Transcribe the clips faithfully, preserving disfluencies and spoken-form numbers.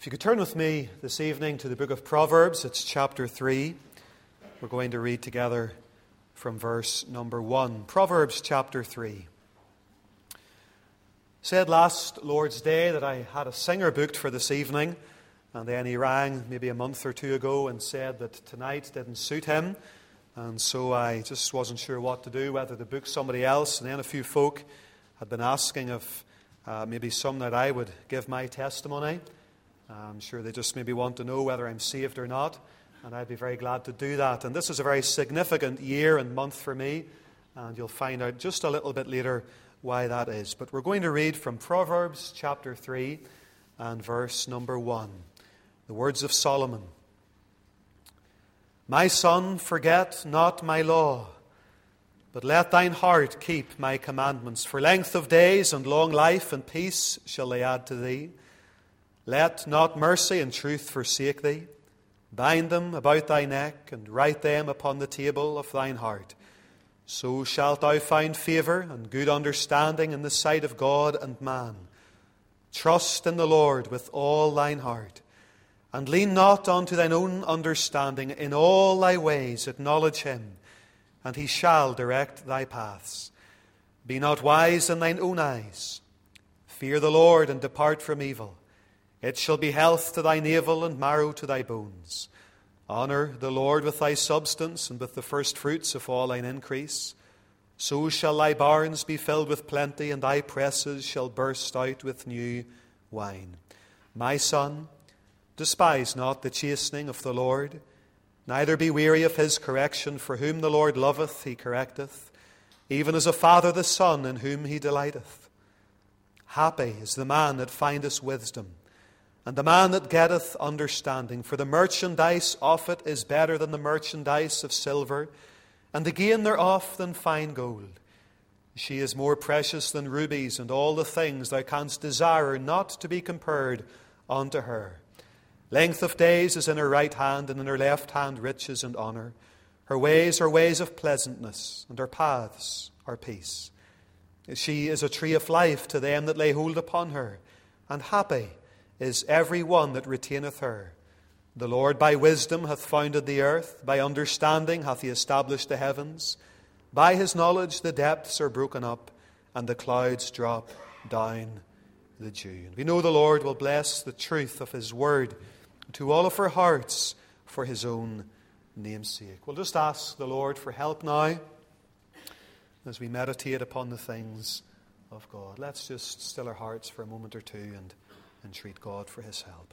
If you could turn with me this evening to the book of Proverbs, it's chapter three. We're going to read together from verse number one. Proverbs chapter three. I said last Lord's Day that I had a singer booked for this evening, and then he rang maybe a month or two ago and said that tonight didn't suit him, and so I just wasn't sure what to do, whether to book somebody else. And then a few folk had been asking if uh, maybe some that I would give my testimony. I'm sure they just maybe want to know whether I'm saved or not, and I'd be very glad to do that. And this is a very significant year and month for me, and you'll find out just a little bit later why that is. But we're going to read from Proverbs chapter three and verse number one. The words of Solomon. My son, forget not my law, but let thine heart keep my commandments. For length of days and long life and peace shall they add to thee. Let not mercy and truth forsake thee. Bind them about thy neck, and write them upon the table of thine heart. So shalt thou find favour and good understanding in the sight of God and man. Trust in the Lord with all thine heart, and lean not unto thine own understanding. In all thy ways acknowledge him, and he shall direct thy paths. Be not wise in thine own eyes. Fear the Lord, and depart from evil. It shall be health to thy navel and marrow to thy bones. Honour the Lord with thy substance and with the first fruits of all thine increase. So shall thy barns be filled with plenty, and thy presses shall burst out with new wine. My son, despise not the chastening of the Lord, neither be weary of his correction. For whom the Lord loveth, he correcteth, even as a father the son in whom he delighteth. Happy is the man that findeth wisdom, and the man that getteth understanding. For the merchandise of it is better than the merchandise of silver, and the gain thereof than fine gold. She is more precious than rubies, and all the things thou canst desire are not to be compared unto her. Length of days is in her right hand, and in her left hand riches and honour. Her ways are ways of pleasantness, and her paths are peace. She is a tree of life to them that lay hold upon her, and happy is every one that retaineth her. The Lord by wisdom hath founded the earth, by understanding hath he established the heavens. By his knowledge the depths are broken up, and the clouds drop down the dew. And we know the Lord will bless the truth of his word to all of our hearts for his own name's sake. We'll just ask the Lord for help now as we meditate upon the things of God. Let's just still our hearts for a moment or two and entreat God for his help.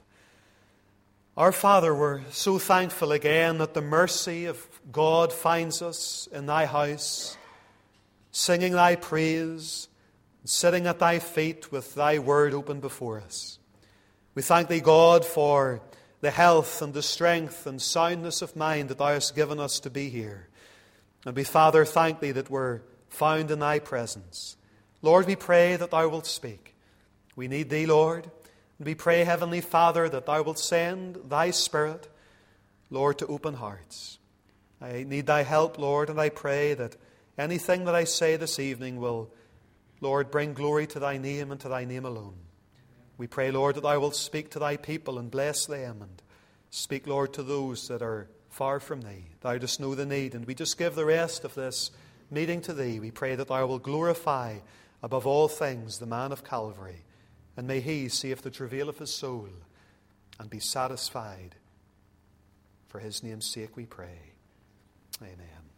Our Father, we're so thankful again that the mercy of God finds us in thy house, singing thy praise, and sitting at thy feet with thy word open before us. We thank thee, God, for the health and the strength and soundness of mind that thou hast given us to be here. And we, Father, thank thee that we're found in thy presence. Lord, we pray that thou wilt speak. We need thee, Lord. And we pray, Heavenly Father, that thou wilt send thy Spirit, Lord, to open hearts. I need thy help, Lord, and I pray that anything that I say this evening will, Lord, bring glory to thy name and to thy name alone. We pray, Lord, that thou wilt speak to thy people and bless them, and speak, Lord, to those that are far from thee. Thou dost know the need, and we just give the rest of this meeting to thee. We pray that thou wilt glorify above all things the man of Calvary, and may he save the travail of his soul and be satisfied. For his name's sake we pray. Amen.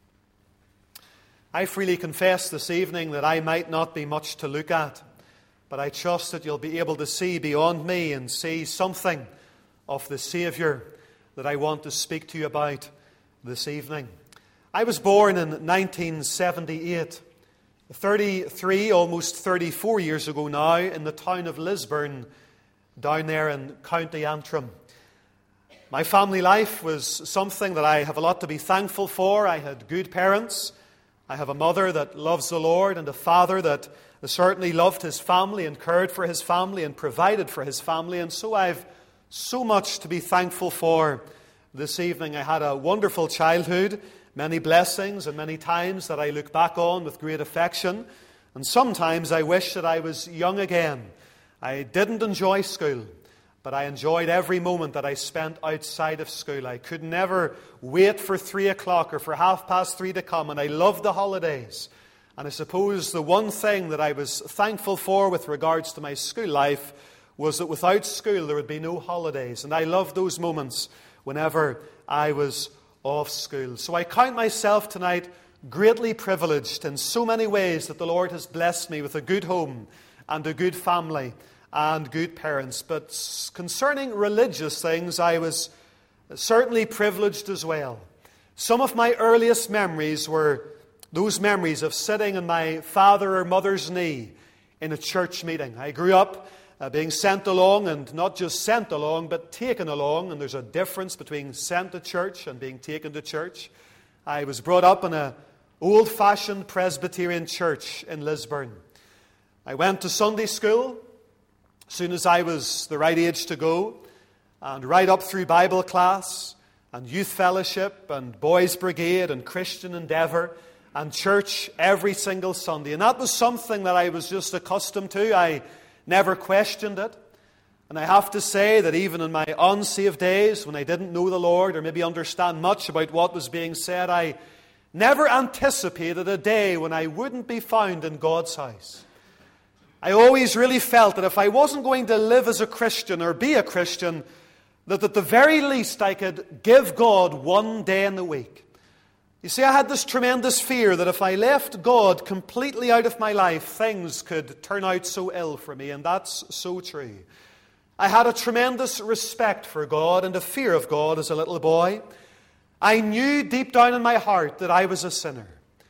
I freely confess this evening that I might not be much to look at, but I trust that you'll be able to see beyond me and see something of the Saviour that I want to speak to you about this evening. I was born in nineteen seventy-eight. thirty-three, almost thirty-four years ago now, in the town of Lisburn, down there in County Antrim. My family life was something that I have a lot to be thankful for. I had good parents. I have a mother that loves the Lord, and a father that certainly loved his family and cared for his family and provided for his family. And so I've so much to be thankful for this evening. I had a wonderful childhood, many blessings, and many times that I look back on with great affection. And sometimes I wish that I was young again. I didn't enjoy school. but I enjoyed every moment that I spent outside of school. I could never wait for three o'clock or for half past three to come, and I loved the holidays. And I suppose the one thing that I was thankful for with regards to my school life was that without school there would be no holidays. And I loved those moments whenever I was off school. So I count myself tonight greatly privileged in so many ways that the Lord has blessed me with a good home and a good family and good parents. But concerning religious things, I was certainly privileged as well. Some of my earliest memories were those memories of sitting on my father or mother's knee in a church meeting. I grew up uh, being sent along, and not just sent along, but taken along. And there's a difference between sent to church and being taken to church. I was brought up in an old-fashioned Presbyterian church in Lisburn. I went to Sunday school as soon as I was the right age to go, and right up through Bible class and youth fellowship and boys' brigade and Christian Endeavour and church every single Sunday. And that was something that I was just accustomed to. I never questioned it. And I have to say that even in my unsaved days, when I didn't know the Lord or maybe understand much about what was being said, I never anticipated a day when I wouldn't be found in God's house. I always really felt that if I wasn't going to live as a Christian or be a Christian, that at the very least I could give God one day in the week. You see, I had this tremendous fear that if I left God completely out of my life, things could turn out so ill for me, and that's so true. I had a tremendous respect for God and a fear of God as a little boy. I knew deep down in my heart that I was a sinner.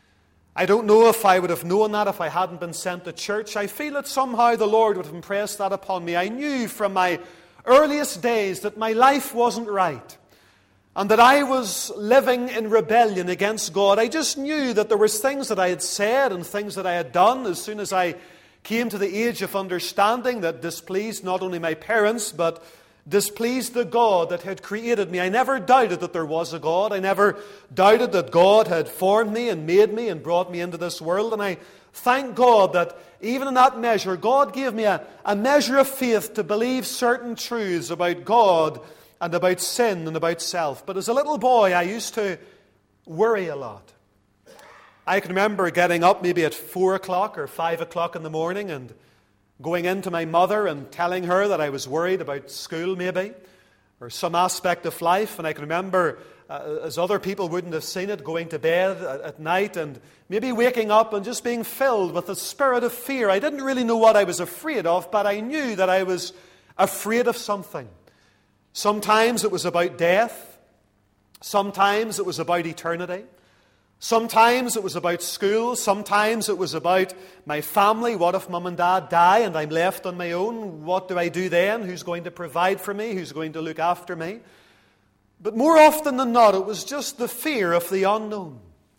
I don't know if I would have known that if I hadn't been sent to church. I feel that somehow the Lord would have impressed that upon me. I knew from my earliest days that my life wasn't right and that I was living in rebellion against God. I just knew that there was things that I had said and things that I had done as soon as I came to the age of understanding that displeased not only my parents but displeased the God that had created me. I never doubted that there was a God. I never doubted that God had formed me and made me and brought me into this world. And I thank God that even in that measure, God gave me a, a measure of faith to believe certain truths about God and about sin and about self. But as a little boy, I used to worry a lot. I can remember getting up maybe at four o'clock or five o'clock in the morning and going in to my mother and telling her that I was worried about school maybe, or some aspect of life. And I can remember, uh, as other people wouldn't have seen it, going to bed at, at night and maybe waking up and just being filled with a spirit of fear. I didn't really know what I was afraid of, but I knew that I was afraid of something. Sometimes it was about death. Sometimes it was about eternity. Sometimes it was about school. Sometimes it was about my family. What if mum and dad die and I'm left on my own? What do I do then? Who's going to provide for me? Who's going to look after me? But more often than not, it was just the fear of the unknown.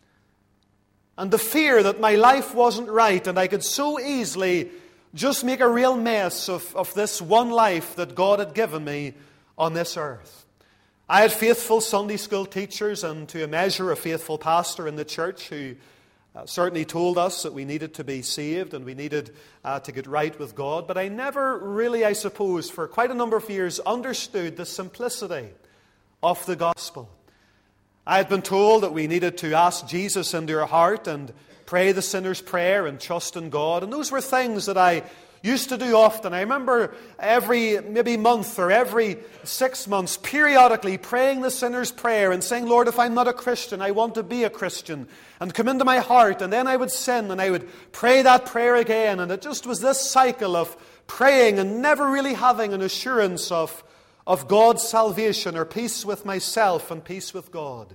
And the fear that my life wasn't right and I could so easily just make a real mess of, of this one life that God had given me on this earth. I had faithful Sunday school teachers and to a measure a faithful pastor in the church who uh, certainly told us that we needed to be saved and we needed uh, to get right with God. But I never really, I suppose, for quite a number of years understood the simplicity of the gospel. I had been told that we needed to ask Jesus into our heart and pray the sinner's prayer and trust in God. And those were things that I used to do often. I remember every maybe month or every six months periodically praying the sinner's prayer and saying, Lord, if I'm not a Christian, I want to be a Christian, and come into my heart. And then I would sin and I would pray that prayer again. And it just was this cycle of praying and never really having an assurance of, of God's salvation or peace with myself and peace with God.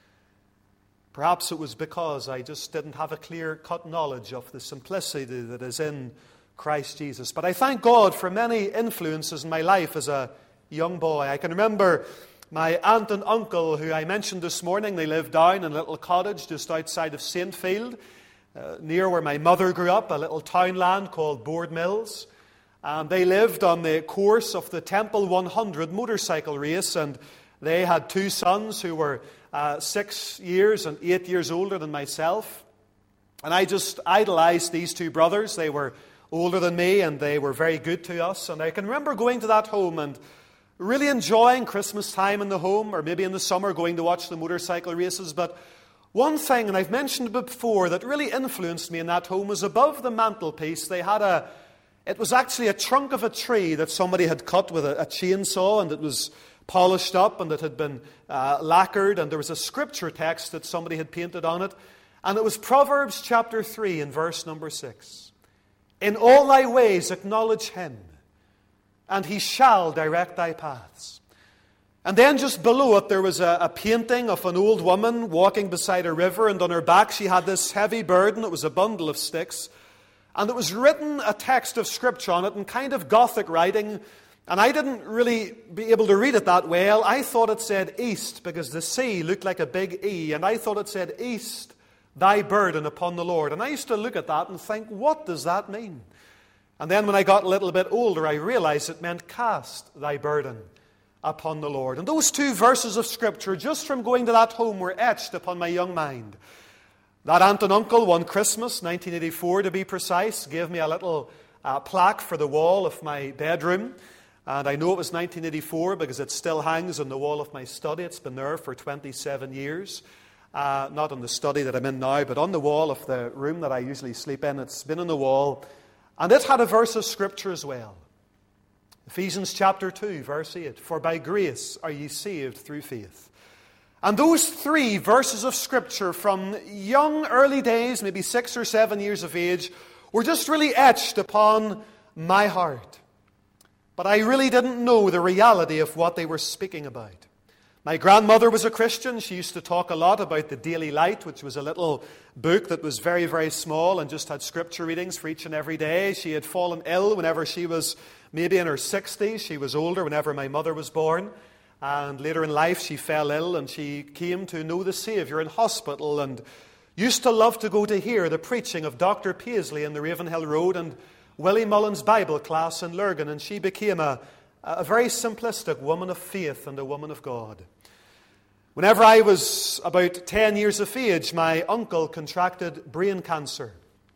Perhaps it was because I just didn't have a clear-cut knowledge of the simplicity that is in Christ Jesus. But I thank God for many influences in my life as a young boy. I can remember my aunt and uncle, who I mentioned this morning. They lived down in a little cottage just outside of Saintfield, uh, near where my mother grew up, a little townland called Board Mills. And they lived on the course of the Temple one hundred motorcycle race, and they had two sons who were uh, six years and eight years older than myself. And I just idolized these two brothers. They were older than me, and they were very good to us. And I can remember going to that home and really enjoying Christmas time in the home, or maybe in the summer going to watch the motorcycle races. But one thing, and I've mentioned it before, that really influenced me in that home was above the mantelpiece, they had a, it was actually a trunk of a tree that somebody had cut with a, a chainsaw, and it was polished up, and it had been uh, lacquered, and there was a scripture text that somebody had painted on it. And it was Proverbs chapter three and verse number six. In all thy ways acknowledge him, and he shall direct thy paths. And then just below it there was a, a painting of an old woman walking beside a river, and on her back she had this heavy burden. It was a bundle of sticks. And it was written a text of scripture on it in kind of Gothic writing. And I didn't really be able to read it that well. I thought it said east, because the sea looked like a big E. And I thought it said, east thy burden upon the Lord. And I used to look at that and think, what does that mean? And then when I got a little bit older, I realized it meant cast thy burden upon the Lord. And those two verses of Scripture, just from going to that home, were etched upon my young mind. That aunt and uncle, one Christmas, nineteen eighty-four to be precise, gave me a little uh, plaque for the wall of my bedroom. And I know it was nineteen eighty-four because it still hangs on the wall of my study. It's been there for twenty-seven years. Uh, not on the study that I'm in now, but on the wall of the room that I usually sleep in. It's been on the wall. And it had a verse of Scripture as well. Ephesians chapter two, verse eight. For by grace are ye saved through faith. And those three verses of Scripture from young, early days, maybe six or seven years of age, were just really etched upon my heart. But I really didn't know the reality of what they were speaking about. My grandmother was a Christian. She used to talk a lot about the Daily Light, which was a little book that was very, very small and just had scripture readings for each and every day. She had fallen ill whenever she was maybe in her sixties. She was older whenever my mother was born. And later in life, she fell ill and she came to know the Savior in hospital and used to love to go to hear the preaching of Doctor Paisley in the Ravenhill Road and Willie Mullen's Bible class in Lurgan. And she became a, a very simplistic woman of faith and a woman of God. Whenever I was about ten years of age, my uncle contracted brain cancer.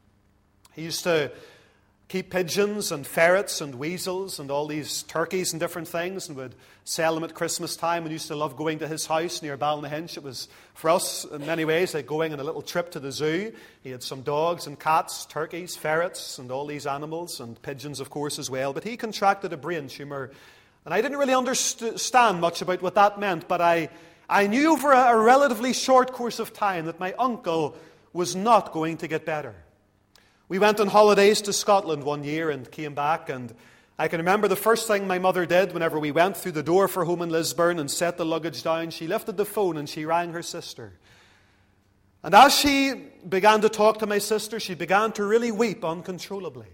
He used to keep pigeons and ferrets and weasels and all these turkeys and different things and would sell them at Christmas time, and used to love going to his house near Ballynahinch. It was, for us, in many ways, like going on a little trip to the zoo. He had some dogs and cats, turkeys, ferrets, and all these animals, and pigeons, of course, as well. But he contracted a brain tumour, and I didn't really understand much about what that meant, but I... I knew over a relatively short course of time that my uncle was not going to get better. We went on holidays to Scotland one year and came back, and I can remember the first thing my mother did whenever we went through the door for home in Lisburn and set the luggage down. She lifted the phone and she rang her sister. And as she began to talk to my sister, she began to really weep uncontrollably.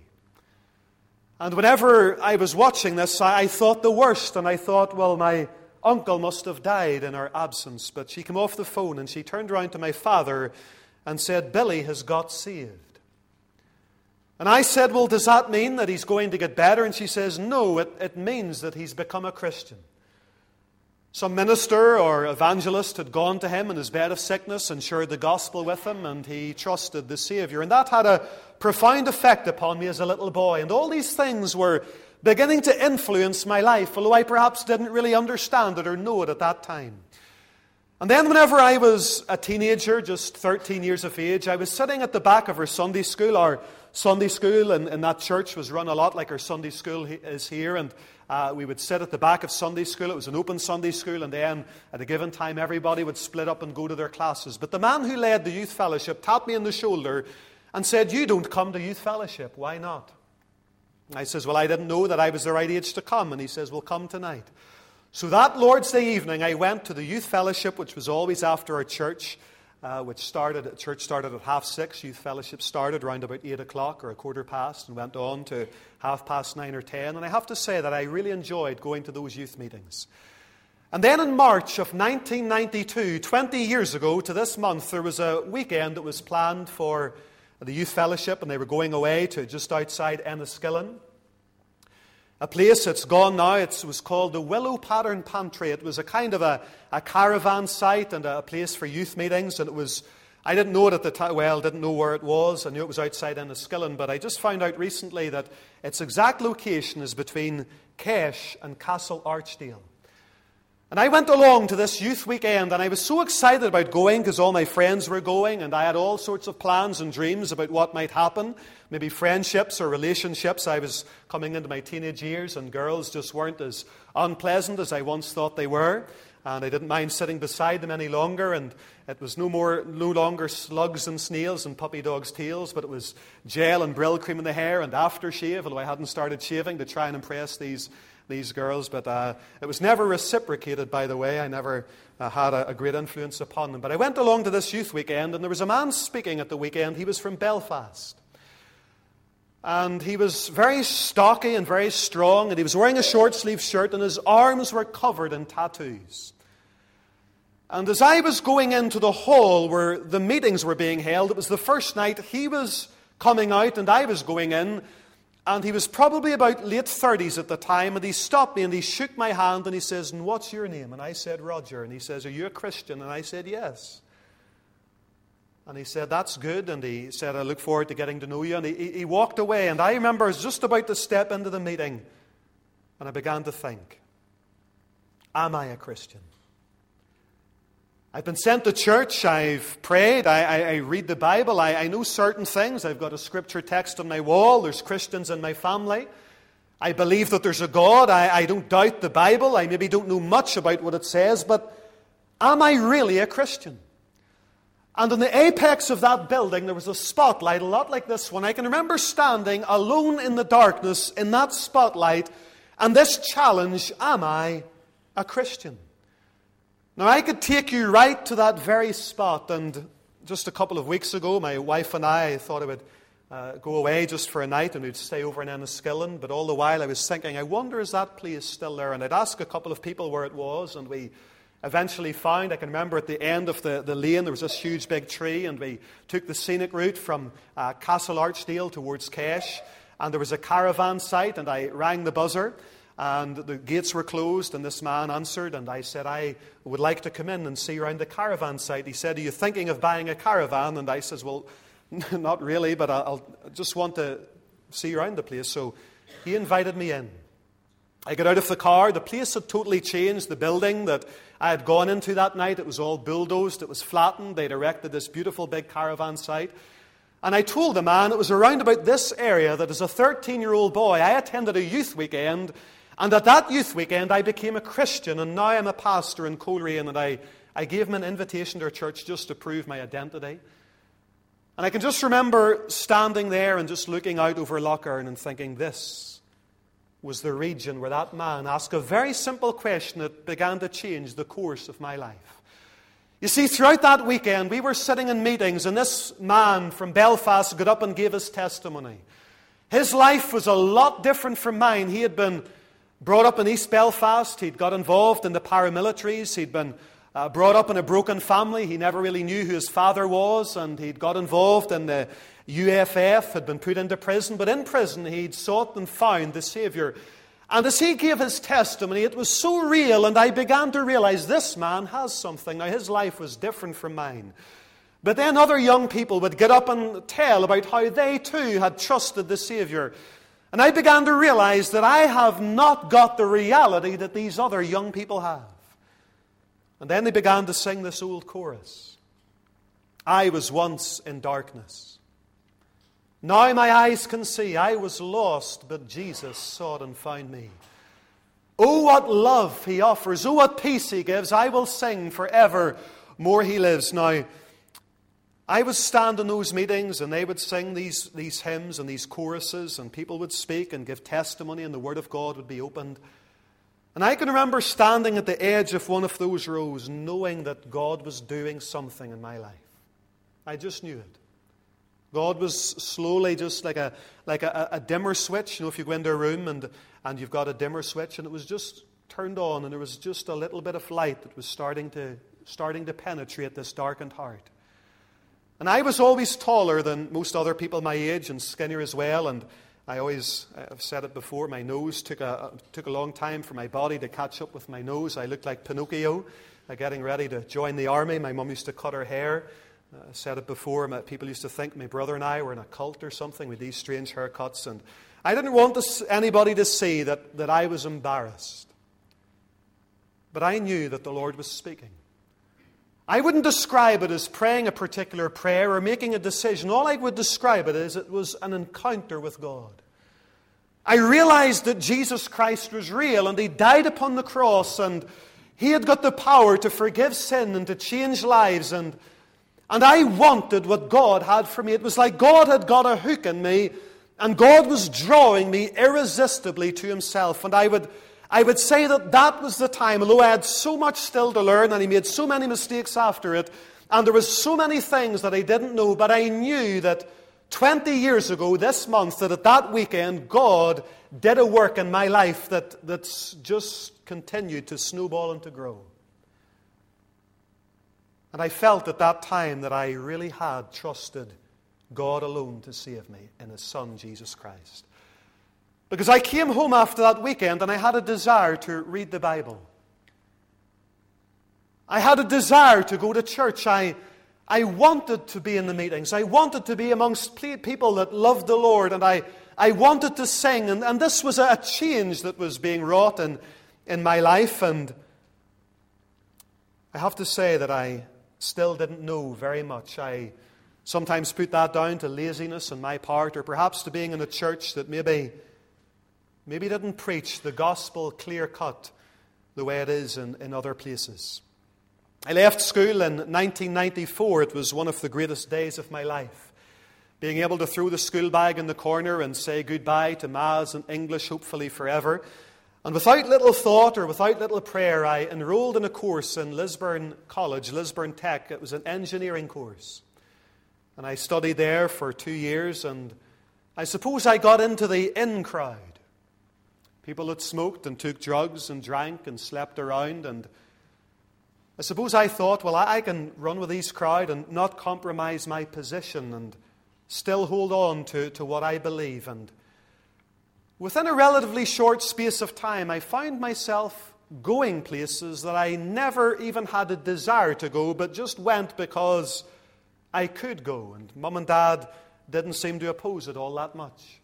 And whenever I was watching this, I thought the worst, and I thought, well, my uncle must have died in our absence. But she came off the phone and she turned around to my father and said, Billy has got saved. And I said, well, does that mean that he's going to get better? And she says, no, it, it means that he's become a Christian. Some minister or evangelist had gone to him in his bed of sickness and shared the gospel with him, and he trusted the Savior. And that had a profound effect upon me as a little boy. And all these things were beginning to influence my life, although I perhaps didn't really understand it or know it at that time. And then whenever I was a teenager, just thirteen years of age, I was sitting at the back of our Sunday school. Our Sunday school in, in that church was run a lot like our Sunday school is here, and uh, we would sit at the back of Sunday school. It was an open Sunday school, and then at a given time everybody would split up and go to their classes. But the man who led the youth fellowship tapped me on the shoulder and said, you don't come to youth fellowship, why not? I says, well, I didn't know that I was the right age to come. And he says, well, come tonight. So that Lord's Day evening, I went to the youth fellowship, which was always after our church, uh, which started, church started at half six. Youth fellowship started around about eight o'clock or a quarter past and went on to half past nine or ten. And I have to say that I really enjoyed going to those youth meetings. And then in March of nineteen ninety-two, twenty years ago to this month, there was a weekend that was planned for the youth fellowship, and they were going away to just outside Enniskillen. A place that's gone now. It was called the Willow Pattern Pantry. It was a kind of a, a caravan site and a place for youth meetings, and it was I didn't know it at the time, well, didn't know where it was. I knew it was outside Enniskillen, but I just found out recently that its exact location is between Kesh and Castle Archdale. And I went along to this youth weekend, and I was so excited about going because all my friends were going, and I had all sorts of plans and dreams about what might happen, maybe friendships or relationships. I was coming into my teenage years, and girls just weren't as unpleasant as I once thought they were. And I didn't mind sitting beside them any longer, and it was no more, no longer slugs and snails and puppy dogs' tails, but it was gel and Brill cream in the hair and aftershave, although I hadn't started shaving to try and impress these these girls. But uh, it was never reciprocated, by the way. I never uh, had a, a great influence upon them. But I went along to this youth weekend, and there was a man speaking at the weekend. He was from Belfast. And he was very stocky and very strong, and he was wearing a short-sleeved shirt, and his arms were covered in tattoos. And as I was going into the hall where the meetings were being held, it was the first night, he was coming out and I was going in, and he was probably about late thirties at the time, and he stopped me and he shook my hand and he says, "And what's your name?" And I said, "Roger." And he says, "Are you a Christian?" And I said, "Yes." And he said, "That's good." And he said, "I look forward to getting to know you." And he, he walked away, and I remember I was just about to step into the meeting, and I began to think, am I a Christian? I've been sent to church, I've prayed, I, I, I read the Bible, I, I know certain things. I've got a scripture text on my wall, there's Christians in my family. I believe that there's a God, I, I don't doubt the Bible, I maybe don't know much about what it says, but am I really a Christian? And in the apex of that building, there was a spotlight, a lot like this one. I can remember standing alone in the darkness in that spotlight, and this challenge, am I a Christian? Now, I could take you right to that very spot, and just a couple of weeks ago, my wife and I thought I would uh, go away just for a night, and we'd stay over in Enniskillen, but all the while I was thinking, I wonder, is that place still there? And I'd ask a couple of people where it was, and we eventually found, I can remember at the end of the, the lane, there was this huge big tree, and we took the scenic route from uh, Castle Archdale towards Kesh, and there was a caravan site, and I rang the buzzer, and the gates were closed, and this man answered, and I said, "I would like to come in and see around the caravan site." He said, "Are you thinking of buying a caravan?" And I says, "Well, not really, but I'll just want to see around the place." So he invited me in. I got out of the car. The place had totally changed. The building that I had gone into that night, it was all bulldozed, it was flattened. They'd erected this beautiful big caravan site. And I told the man it was around about this area that as a thirteen-year-old boy, I attended a youth weekend. And at that youth weekend, I became a Christian, and now I'm a pastor in Coleraine, and I, I gave him an invitation to our church just to prove my identity. And I can just remember standing there and just looking out over Loch Earn and thinking, this was the region where that man asked a very simple question that began to change the course of my life. You see, throughout that weekend, we were sitting in meetings, and this man from Belfast got up and gave his testimony. His life was a lot different from mine. He had been brought up in East Belfast. He'd got involved in the paramilitaries. He'd been uh, brought up in a broken family. He never really knew who his father was, and he'd got involved in the U F F, had been put into prison. But in prison, he'd sought and found the Savior. And as he gave his testimony, it was so real, and I began to realize this man has something. Now, his life was different from mine. But then other young people would get up and tell about how they too had trusted the Savior. And I began to realize that I have not got the reality that these other young people have. And then they began to sing this old chorus. I was once in darkness. Now my eyes can see. I was lost, but Jesus sought and found me. Oh, what love He offers. Oh, what peace He gives. I will sing forever more He lives. Now, I would stand in those meetings, and they would sing these, these hymns and these choruses, and people would speak and give testimony, and the Word of God would be opened. And I can remember standing at the edge of one of those rows, knowing that God was doing something in my life. I just knew it. God was slowly, just like a like a, a dimmer switch. You know, if you go into a room and, and you've got a dimmer switch, and it was just turned on, and there was just a little bit of light that was starting to starting to penetrate this darkened heart. And I was always taller than most other people my age, and skinnier as well. And I always, I've said it before, my nose took a took a long time for my body to catch up with my nose. I looked like Pinocchio, uh, getting ready to join the army. My mum used to cut her hair, I said it before, my, people used to think my brother and I were in a cult or something with these strange haircuts, and I didn't want to, anybody to see that, that I was embarrassed. But I knew that the Lord was speaking. I wouldn't describe it as praying a particular prayer or making a decision. All I would describe it as it was an encounter with God. I realized that Jesus Christ was real, and He died upon the cross, and He had got the power to forgive sin and to change lives, and, and I wanted what God had for me. It was like God had got a hook in me, and God was drawing me irresistibly to Himself. And I would, I would say that that was the time, although I had so much still to learn, and I made so many mistakes after it, and there was so many things that I didn't know, but I knew that twenty years ago this month, that at that weekend, God did a work in my life that, that's just continued to snowball and to grow. And I felt at that time that I really had trusted God alone to save me in His Son, Jesus Christ. Because I came home after that weekend and I had a desire to read the Bible. I had a desire to go to church. I, I wanted to be in the meetings. I wanted to be amongst people that loved the Lord. And I, I wanted to sing. And, and this was a change that was being wrought in, in my life. And I have to say that I still didn't know very much. I sometimes put that down to laziness on my part, or perhaps to being in a church that maybe, maybe didn't preach the gospel clear-cut the way it is in, in other places. I left school in nineteen ninety-four. It was one of the greatest days of my life. Being able to throw the school bag in the corner and say goodbye to Maths and English, hopefully forever. And without little thought or without little prayer, I enrolled in a course in Lisburn College, Lisburn Tech. It was an engineering course. And I studied there for two years, and I suppose I got into the in crowd. People that smoked and took drugs and drank and slept around. And I suppose I thought, well, I can run with this crowd and not compromise my position and still hold on to, to what I believe. And within a relatively short space of time, I found myself going places that I never even had a desire to go, but just went because I could go. And Mum and Dad didn't seem to oppose it all that much.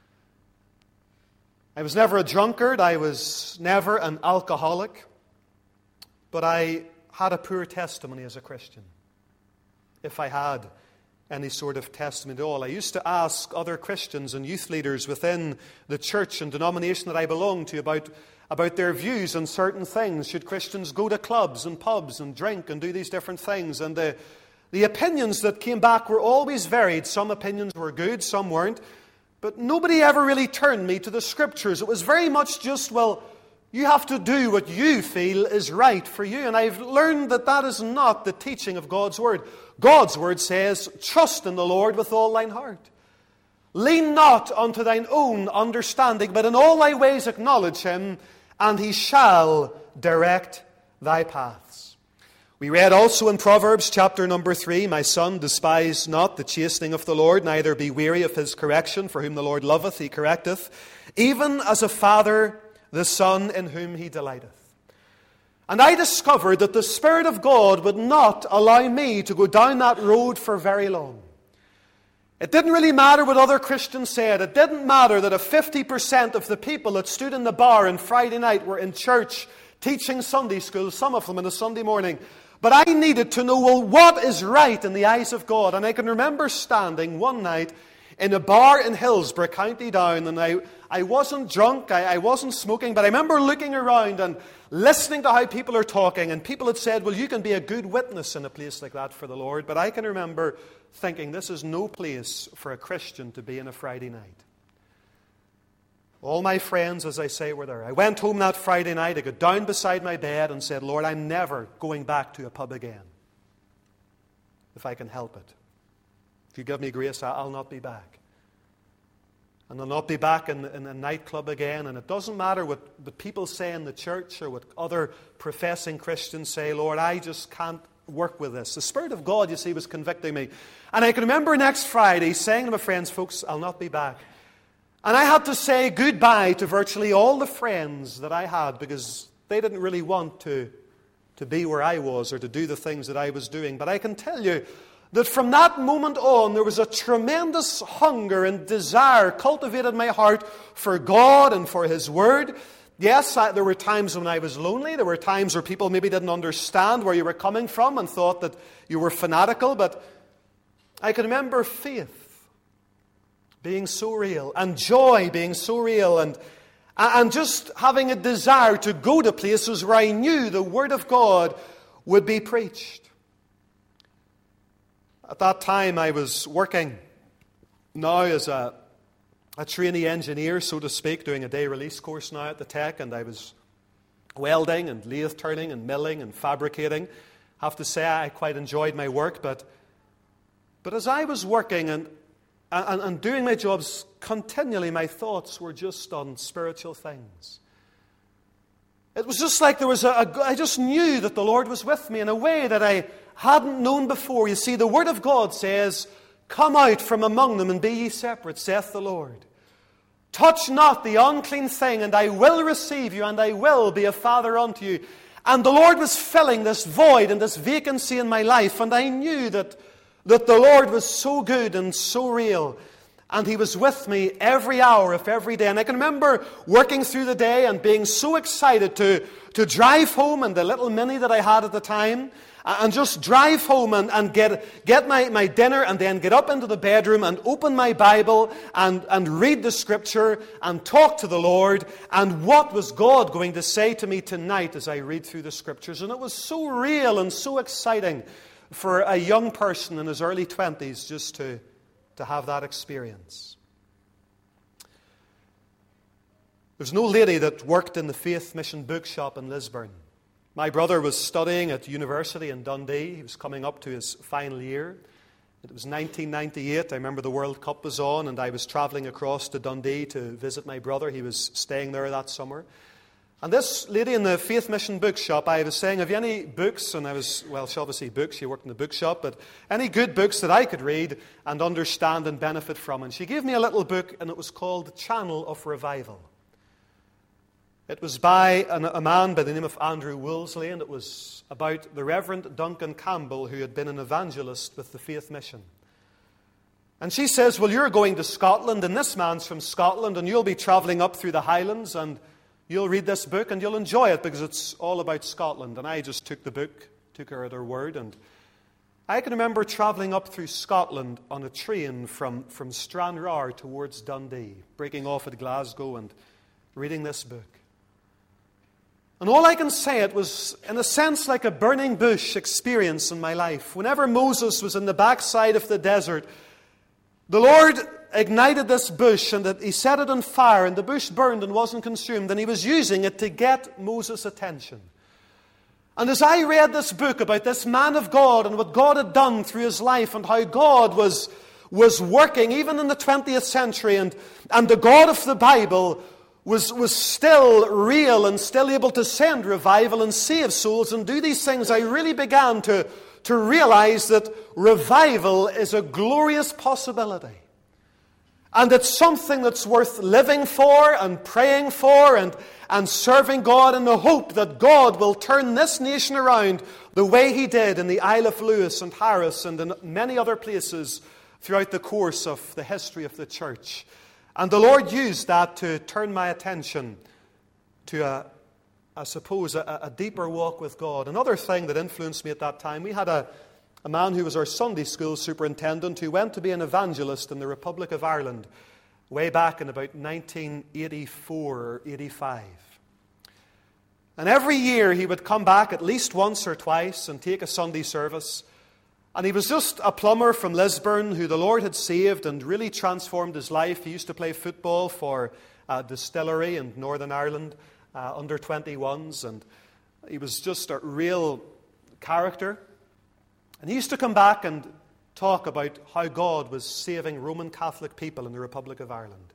I was never a drunkard. I was never an alcoholic. But I had a poor testimony as a Christian, if I had any sort of testimony at all. I used to ask other Christians and youth leaders within the church and denomination that I belonged to about, about their views on certain things. Should Christians go to clubs and pubs and drink and do these different things? And the, the opinions that came back were always varied. Some opinions were good, some weren't. But nobody ever really turned me to the Scriptures. It was very much just, well, you have to do what you feel is right for you. And I've learned that that is not the teaching of God's Word. God's Word says, trust in the Lord with all thine heart. Lean not unto thine own understanding, but in all thy ways acknowledge Him, and He shall direct thy paths. We read also in Proverbs chapter number three, my son, despise not the chastening of the Lord, neither be weary of His correction, for whom the Lord loveth, He correcteth, even as a father the Son in whom He delighteth. And I discovered that the Spirit of God would not allow me to go down that road for very long. It didn't really matter what other Christians said. It didn't matter that if fifty percent of the people that stood in the bar on Friday night were in church teaching Sunday school, some of them on a Sunday morning. But I needed to know, well, what is right in the eyes of God? And I can remember standing one night in a bar in Hillsborough, County Down, and I, I wasn't drunk, I, I wasn't smoking, but I remember looking around and listening to how people are talking, and people had said, well, you can be a good witness in a place like that for the Lord. But I can remember thinking, this is no place for a Christian to be on a Friday night. All my friends, as I say, were there. I went home that Friday night, I got down beside my bed and said, Lord, I'm never going back to a pub again, if I can help it. If you give me grace, I'll not be back. And I'll not be back in, in a nightclub again. And it doesn't matter what, what people say in the church or what other professing Christians say. Lord, I just can't work with this. The Spirit of God, you see, was convicting me. And I can remember next Friday saying to my friends, folks, I'll not be back. And I had to say goodbye to virtually all the friends that I had because they didn't really want to, to be where I was or to do the things that I was doing. But I can tell you, that from that moment on there was a tremendous hunger and desire cultivated in my heart for God and for His Word. Yes, I, there were times when I was lonely. There were times where people maybe didn't understand where you were coming from and thought that you were fanatical. But I can remember faith being so real, and joy being so real, and, and just having a desire to go to places where I knew the Word of God would be preached. At that time I was working now as a A trainee engineer, so to speak, doing a day release course now at the Tech, and I was welding and lathe turning and milling and fabricating. I have to say I quite enjoyed my work, but but as I was working and, and, and doing my jobs continually, my thoughts were just on spiritual things. It was just like there was a, a I just knew that the Lord was with me in a way that I hadn't known before. You see, the Word of God says, "Come out from among them and be ye separate, saith the Lord. Touch not the unclean thing, and I will receive you, and I will be a father unto you." And the Lord was filling this void and this vacancy in my life, and I knew that, that the Lord was so good and so real, and He was with me every hour of every day. And I can remember working through the day and being so excited to, to drive home in the little Mini that I had at the time, and just drive home and, and get, get my, my dinner, and then get up into the bedroom and open my Bible and, and read the Scripture and talk to the Lord. And what was God going to say to me tonight as I read through the Scriptures? And it was so real and so exciting for a young person in his early twenties just to, to have that experience. There's no lady that worked in the Faith Mission bookshop in Lisburn. My brother was studying at university in Dundee. He was coming up to his final year. It was nineteen ninety-eight. I remember the World Cup was on, and I was travelling across to Dundee to visit my brother. He was staying there that summer. And this lady in the Faith Mission bookshop, I was saying, "Have you any books?" And I was, well, she obviously books. She worked in the bookshop, but any good books that I could read and understand and benefit from. And she gave me a little book, and it was called Channel of Revival. It was by a man by the name of Andrew Woolsey, and it was about the Reverend Duncan Campbell, who had been an evangelist with the Faith Mission. And she says, "Well, you're going to Scotland, and this man's from Scotland, and you'll be travelling up through the Highlands, and you'll read this book, and you'll enjoy it because it's all about Scotland." And I just took the book, took her at her word, and I can remember travelling up through Scotland on a train from, from Stranraer towards Dundee, breaking off at Glasgow and reading this book. And all I can say, it was, in a sense, like a burning bush experience in my life. Whenever Moses was in the backside of the desert, the Lord ignited this bush, and that He set it on fire, and the bush burned and wasn't consumed, and He was using it to get Moses' attention. And as I read this book about this man of God and what God had done through his life, and how God was, was working even in the twentieth century, and, and the God of the Bible was, was still real and still able to send revival and save souls and do these things, I really began to, to realize that revival is a glorious possibility. And it's something that's worth living for and praying for and, and serving God in the hope that God will turn this nation around the way He did in the Isle of Lewis and Harris and in many other places throughout the course of the history of the church. And the Lord used that to turn my attention to, a, I suppose, a, a deeper walk with God. Another thing that influenced me at that time, we had a, a man who was our Sunday school superintendent who went to be an evangelist in the Republic of Ireland way back in about nineteen eighty-four or eighty-five. And every year he would come back at least once or twice and take a Sunday service. And he was just a plumber from Lisburn who the Lord had saved and really transformed his life. He used to play football for a distillery in Northern Ireland, uh, under twenty-ones, and he was just a real character. And he used to come back and talk about how God was saving Roman Catholic people in the Republic of Ireland.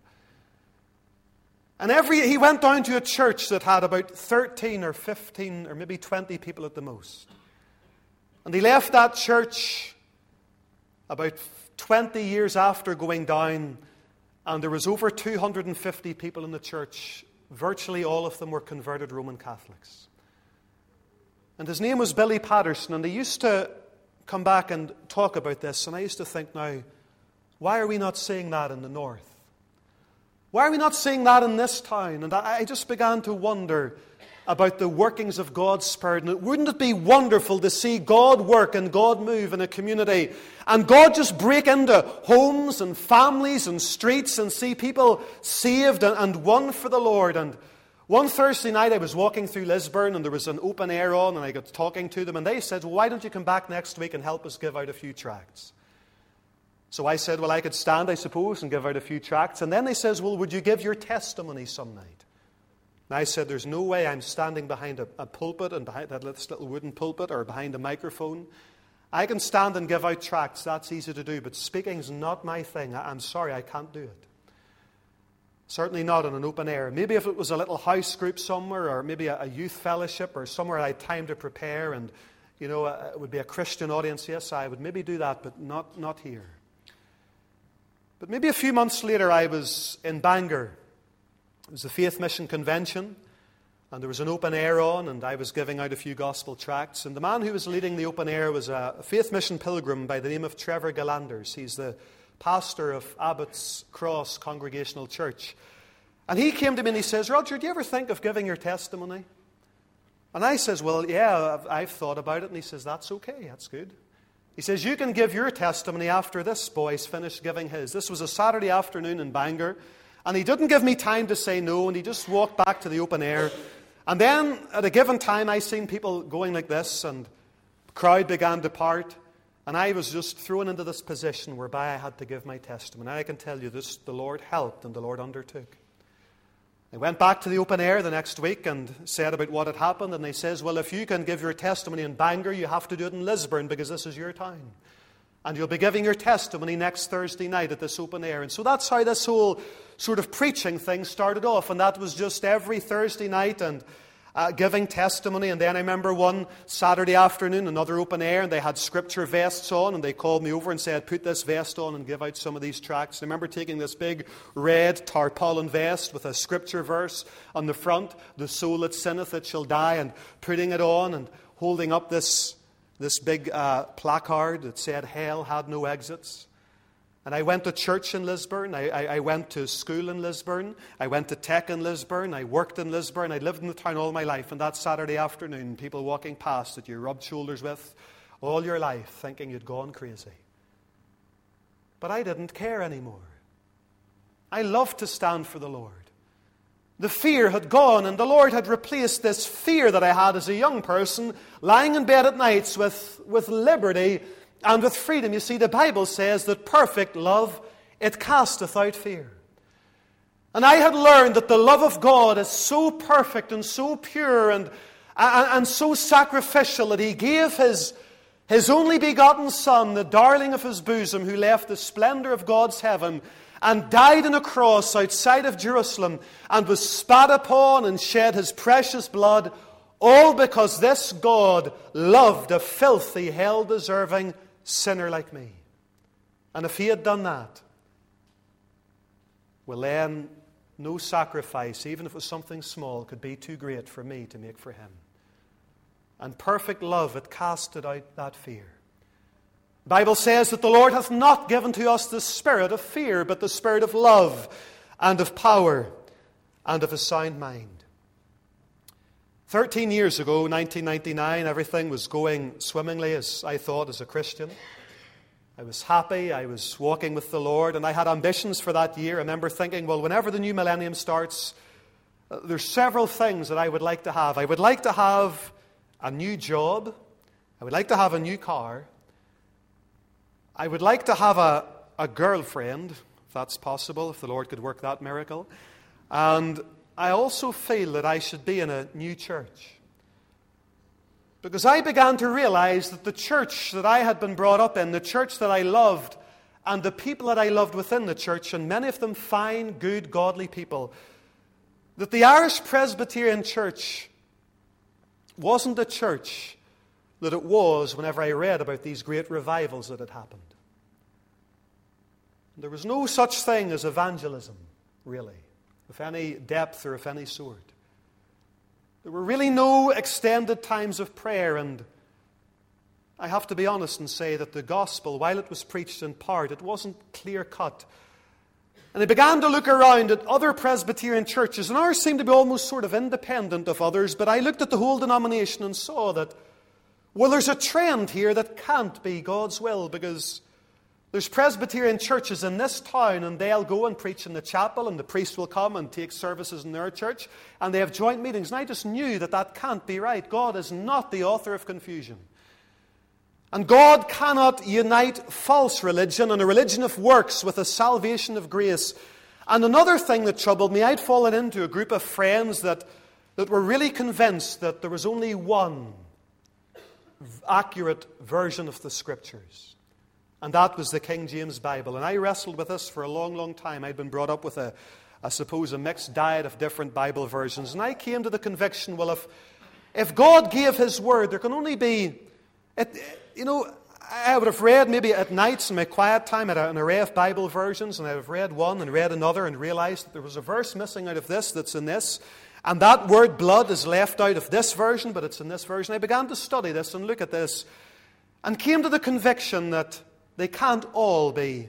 And every he went down to a church that had about thirteen or fifteen or maybe twenty people at the most. And he left that church about twenty years after going down, and there was over two hundred fifty people in the church. Virtually all of them were converted Roman Catholics. And his name was Billy Patterson, and he used to come back and talk about this, and I used to think, now, why are we not seeing that in the north? Why are we not seeing that in this town? And I just began to wonder about the workings of God's Spirit. And wouldn't it be wonderful to see God work and God move in a community, and God just break into homes and families and streets and see people saved and, and won for the Lord? And one Thursday night I was walking through Lisburn, and there was an open air on, and I got talking to them, and they said, well, why don't you come back next week and help us give out a few tracts? So I said, well, I could stand, I suppose, and give out a few tracts. And then they says, well, would you give your testimony some night? And I said, there's no way I'm standing behind a, a pulpit, and behind that little wooden pulpit, or behind a microphone. I can stand and give out tracts, that's easy to do, but speaking's not my thing. I'm sorry, I can't do it. Certainly not in an open air. Maybe if it was a little house group somewhere, or maybe a, a youth fellowship, or somewhere I had time to prepare, and, you know, it would be a Christian audience, yes, I would maybe do that, but not, not here. But maybe a few months later, I was in Bangor. It was the Faith Mission Convention, and there was an open air on, and I was giving out a few gospel tracts. And the man who was leading the open air was a Faith Mission pilgrim by the name of Trevor Gallanders. He's the pastor of Abbott's Cross Congregational Church. And he came to me and he says, Roger, do you ever think of giving your testimony? And I says, well, yeah, I've, I've thought about it. And he says, that's okay, that's good. He says, you can give your testimony after this boy's finished giving his. This was a Saturday afternoon in Bangor, and he didn't give me time to say no, and he just walked back to the open air. And then, at a given time, I seen people going like this, and the crowd began to part, and I was just thrown into this position whereby I had to give my testimony. And I can tell you this, the Lord helped, and the Lord undertook. I went back to the open air the next week and said about what had happened, and they says, well, if you can give your testimony in Bangor, you have to do it in Lisburn because this is your town. And you'll be giving your testimony next Thursday night at this open air. And so that's how this whole sort of preaching thing started off, and that was just every Thursday night and uh, giving testimony. And then I remember one Saturday afternoon, another open air, and they had scripture vests on, and they called me over and said, put this vest on and give out some of these tracts. I remember taking this big red tarpaulin vest with a scripture verse on the front, the soul that sinneth, it shall die, and putting it on and holding up this, this big uh, placard that said, hell had no exits. And I went to church in Lisburn. I, I, I went to school in Lisburn. I went to tech in Lisburn. I worked in Lisburn. I lived in the town all my life. And that Saturday afternoon, people walking past that you rubbed shoulders with all your life, thinking you'd gone crazy. But I didn't care anymore. I loved to stand for the Lord. The fear had gone, and the Lord had replaced this fear that I had as a young person, lying in bed at nights with, with liberty and with freedom. You see, the Bible says that perfect love, it casteth out fear. And I had learned that the love of God is so perfect and so pure and, and, and so sacrificial that He gave His, His only begotten Son, the darling of His bosom, who left the splendor of God's heaven and died on a cross outside of Jerusalem and was spat upon and shed His precious blood, all because this God loved a filthy, hell-deserving sinner like me. And if He had done that, well then, no sacrifice, even if it was something small, could be too great for me to make for Him. And perfect love had casted out that fear. The Bible says that the Lord hath not given to us the spirit of fear, but the spirit of love and of power and of a sound mind. Thirteen years ago, nineteen ninety-nine, everything was going swimmingly, as I thought, as a Christian. I was happy, I was walking with the Lord, and I had ambitions for that year. I remember thinking, well, whenever the new millennium starts, uh, there's several things that I would like to have. I would like to have a new job. I would like to have a new car. I would like to have a, a girlfriend, if that's possible, if the Lord could work that miracle. And I also feel that I should be in a new church. Because I began to realize that the church that I had been brought up in, the church that I loved, and the people that I loved within the church, and many of them fine, good, godly people, that the Irish Presbyterian Church wasn't the church that it was whenever I read about these great revivals that had happened. There was no such thing as evangelism, really, of any depth or of any sort. There were really no extended times of prayer, and I have to be honest and say that the gospel, while it was preached in part, it wasn't clear-cut. And I began to look around at other Presbyterian churches, and ours seemed to be almost sort of independent of others, but I looked at the whole denomination and saw that, well, there's a trend here that can't be God's will, because there's Presbyterian churches in this town, and they'll go and preach in the chapel, and the priest will come and take services in their church, and they have joint meetings. And I just knew that that can't be right. God is not the author of confusion. And God cannot unite false religion and a religion of works with a salvation of grace. And another thing that troubled me, I'd fallen into a group of friends that, that were really convinced that there was only one accurate version of the Scriptures. And that was the King James Bible. And I wrestled with this for a long, long time. I'd been brought up with, a, I suppose, a mixed diet of different Bible versions. And I came to the conviction, well, if, if God gave His Word, there can only be... It, you know, I would have read maybe at nights in my quiet time at an array of Bible versions, and I would have read one and read another and realized that there was a verse missing out of this that's in this. And that word blood is left out of this version, but it's in this version. I began to study this and look at this and came to the conviction that they can't all be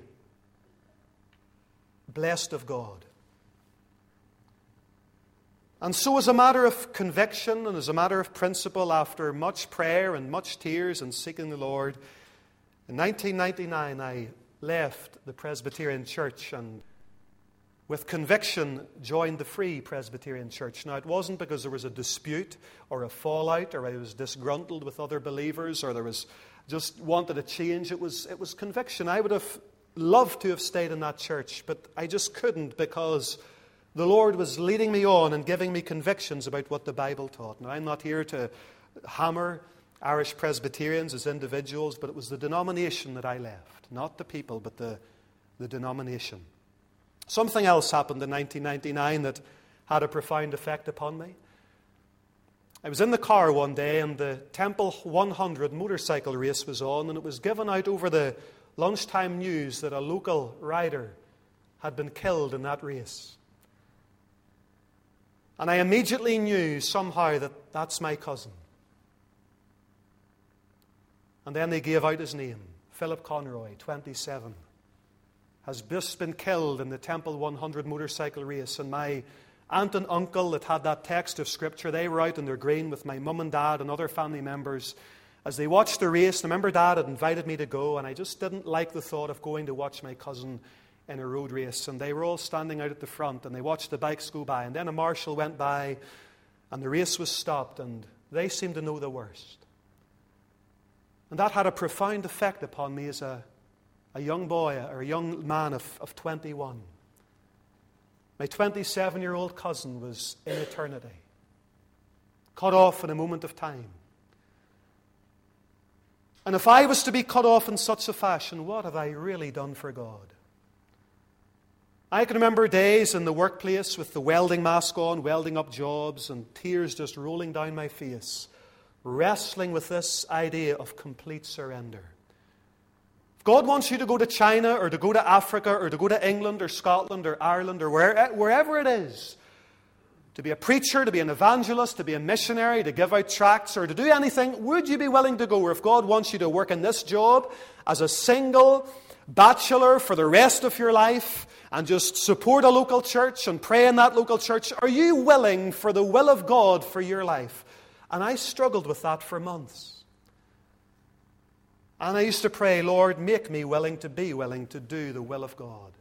blessed of God. And so as a matter of conviction and as a matter of principle, after much prayer and much tears and seeking the Lord, in nineteen ninety-nine I left the Presbyterian Church and with conviction joined the Free Presbyterian Church. Now, it wasn't because there was a dispute or a fallout or I was disgruntled with other believers or there was just wanted a change. It was, it was conviction. I would have loved to have stayed in that church, but I just couldn't because the Lord was leading me on and giving me convictions about what the Bible taught. Now, I'm not here to hammer Irish Presbyterians as individuals, but it was the denomination that I left. Not the people, but the, the denomination. Something else happened in nineteen ninety-nine that had a profound effect upon me. I was in the car one day and the Temple one hundred motorcycle race was on, and it was given out over the lunchtime news that a local rider had been killed in that race. And I immediately knew somehow that that's my cousin. And then they gave out his name. Philip Conroy, twenty-seven, has just been killed in the Temple one hundred motorcycle race. And my aunt and uncle that had that text of Scripture, they were out in their green with my mum and dad and other family members as they watched the race. I remember Dad had invited me to go, and I just didn't like the thought of going to watch my cousin in a road race. And they were all standing out at the front, and they watched the bikes go by. And then a marshal went by, and the race was stopped, and they seemed to know the worst. And that had a profound effect upon me as a, a young boy, or a young man of, of twenty-one. My twenty-seven-year-old cousin was in eternity, cut off in a moment of time. And if I was to be cut off in such a fashion, what have I really done for God? I can remember days in the workplace with the welding mask on, welding up jobs, and tears just rolling down my face, wrestling with this idea of complete surrender. If God wants you to go to China or to go to Africa or to go to England or Scotland or Ireland or where, wherever it is, to be a preacher, to be an evangelist, to be a missionary, to give out tracts or to do anything, would you be willing to go? Or if God wants you to work in this job as a single bachelor for the rest of your life and just support a local church and pray in that local church, are you willing for the will of God for your life? And I struggled with that for months. And I used to pray, Lord, make me willing to be willing to do the will of God.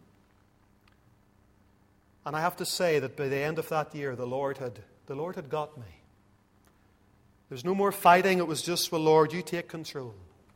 And I have to say that by the end of that year, the Lord had, the Lord had got me. There was no more fighting. It was just, well, Lord, you take control.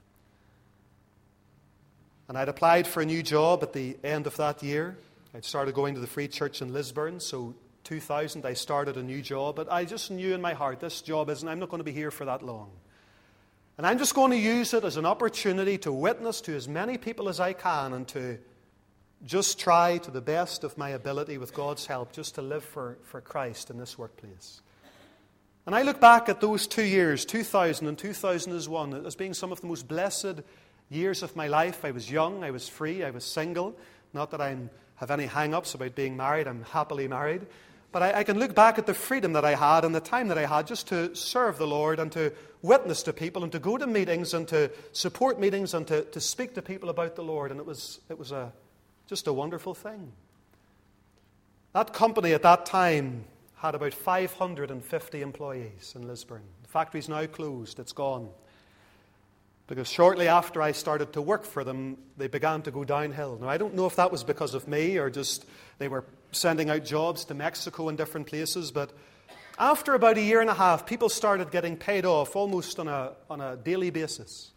And I'd applied for a new job at the end of that year. I'd started going to the Free Church in Lisburn, so two thousand I started a new job. But I just knew in my heart, this job isn't, I'm not going to be here for that long. And I'm just going to use it as an opportunity to witness to as many people as I can and to just try to the best of my ability with God's help just to live for, for Christ in this workplace. And I look back at those two years, two thousand and two thousand one, as being some of the most blessed years of my life. I was young, I was free, I was single. Not that I have any hang-ups about being married, I'm happily married. But I, I can look back at the freedom that I had and the time that I had just to serve the Lord and to witness to people and to go to meetings and to support meetings and to, to speak to people about the Lord. And it was, it was a, just a wonderful thing. That company at that time had about five hundred fifty employees in Lisburn. The factory's now closed. It's gone. Because shortly after I started to work for them, they began to go downhill. Now, I don't know if that was because of me or just they were sending out jobs to Mexico and different places, but after about a year and a half, people started getting paid off almost on a, on a daily basis.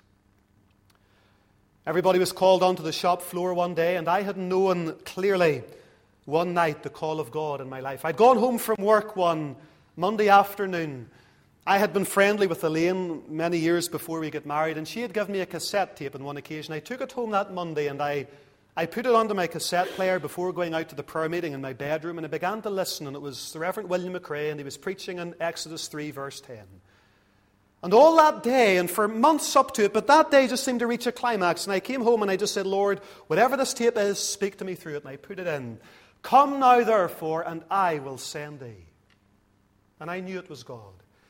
Everybody was called onto the shop floor one day, and I had known clearly one night the call of God in my life. I'd gone home from work one Monday afternoon. I had been friendly with Elaine many years before we got married, and she had given me a cassette tape on one occasion. I took it home that Monday, and I, I put it onto my cassette player before going out to the prayer meeting in my bedroom, and I began to listen, and it was the Reverend William McRae, and he was preaching in Exodus three, verse ten. And all that day, and for months up to it, but that day just seemed to reach a climax, and I came home and I just said, Lord, whatever this tape is, speak to me through it, and I put it in. Come now, therefore, and I will send thee. And I knew it was God.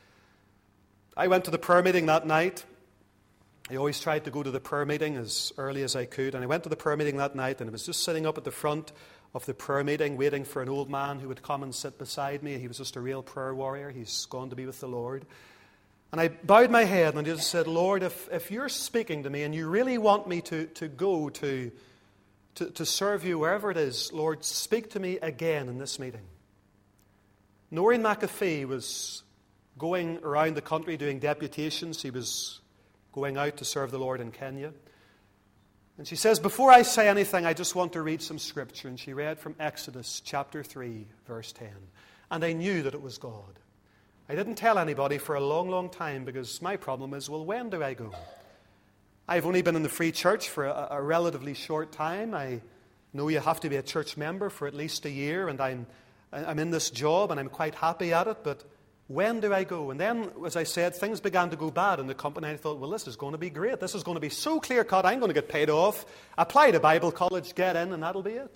I went to the prayer meeting that night. I always tried to go to the prayer meeting as early as I could. And I went to the prayer meeting that night, and I was just sitting up at the front of the prayer meeting waiting for an old man who would come and sit beside me. He was just a real prayer warrior. He's gone to be with the Lord. And I bowed my head and I just said, Lord, if, if you're speaking to me and you really want me to, to go to, to, to serve you wherever it is, Lord, speak to me again in this meeting. Noreen McAfee was going around the country doing deputations. He was going out to serve the Lord in Kenya. And she says, before I say anything, I just want to read some scripture. And she read from Exodus chapter three, verse ten. And I knew that it was God. I didn't tell anybody for a long, long time because my problem is, well, when do I go? I've only been in the Free Church for a, a relatively short time. I know you have to be a church member for at least a year, and I'm, I'm in this job and I'm quite happy at it, but when do I go? And then, as I said, things began to go bad in the company. I thought, well, this is going to be great. This is going to be so clear-cut. I'm going to get paid off, apply to Bible college, get in, and that'll be it.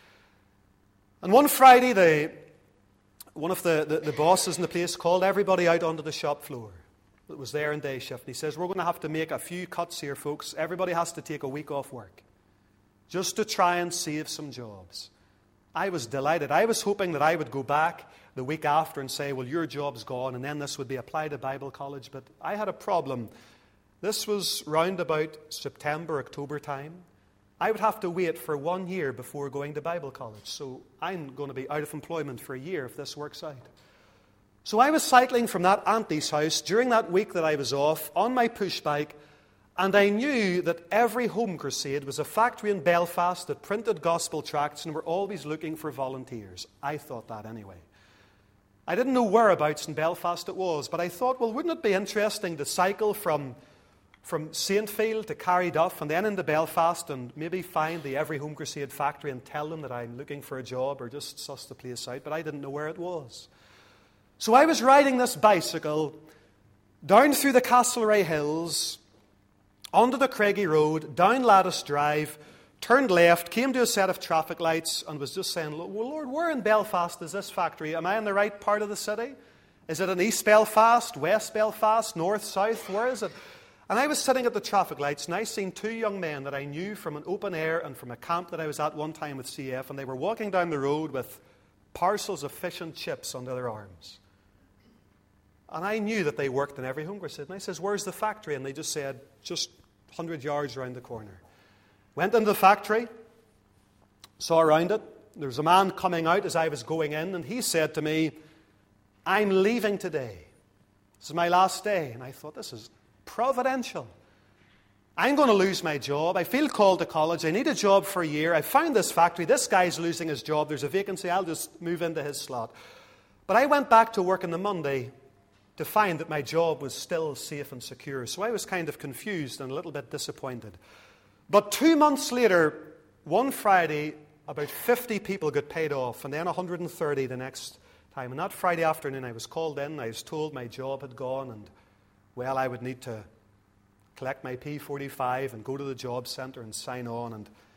And one Friday, the, one of the, the, the bosses in the place called everybody out onto the shop floor that was there in day shift. And he says, we're going to have to make a few cuts here, folks. Everybody has to take a week off work just to try and save some jobs. I was delighted. I was hoping that I would go back the week after and say, well, your job's gone, and then this would be applied to Bible college. But I had a problem. This was round about September, October time. I would have to wait for one year before going to Bible college. So I'm going to be out of employment for a year if this works out. So I was cycling from that auntie's house during that week that I was off on my push bike, and I knew that every home crusade was a factory in Belfast that printed gospel tracts and were always looking for volunteers. I thought that anyway. I didn't know whereabouts in Belfast it was, but I thought, well, wouldn't it be interesting to cycle from, from Saintfield to Carryduff and then into Belfast and maybe find the Every Home Crusade factory and tell them that I'm looking for a job or just suss the place out, but I didn't know where it was. So I was riding this bicycle down through the Castlereagh Hills, onto the Craigie Road, down Lattice Drive, turned left, came to a set of traffic lights, and was just saying, well, Lord, where in Belfast is this factory? Am I in the right part of the city? Is it in East Belfast, West Belfast, North, South? Where is it? And I was sitting at the traffic lights, and I seen two young men that I knew from an open air and from a camp that I was at one time with C F, and they were walking down the road with parcels of fish and chips under their arms. And I knew that they worked in Every Home Crusade. And I says, where's the factory? And they just said, just one hundred yards around the corner. Went into the factory, saw around it. There was a man coming out as I was going in, and he said to me, I'm leaving today. This is my last day. And I thought, this is providential. I'm going to lose my job. I feel called to college. I need a job for a year. I found this factory. This guy's losing his job. There's a vacancy. I'll just move into his slot. But I went back to work on the Monday to find that my job was still safe and secure. So I was kind of confused and a little bit disappointed. But two months later, one Friday, about fifty people got paid off, and then one hundred thirty the next time. And that Friday afternoon, I was called in. I was told my job had gone, and, well, I would need to collect my P forty-five and go to the job centre and sign on. And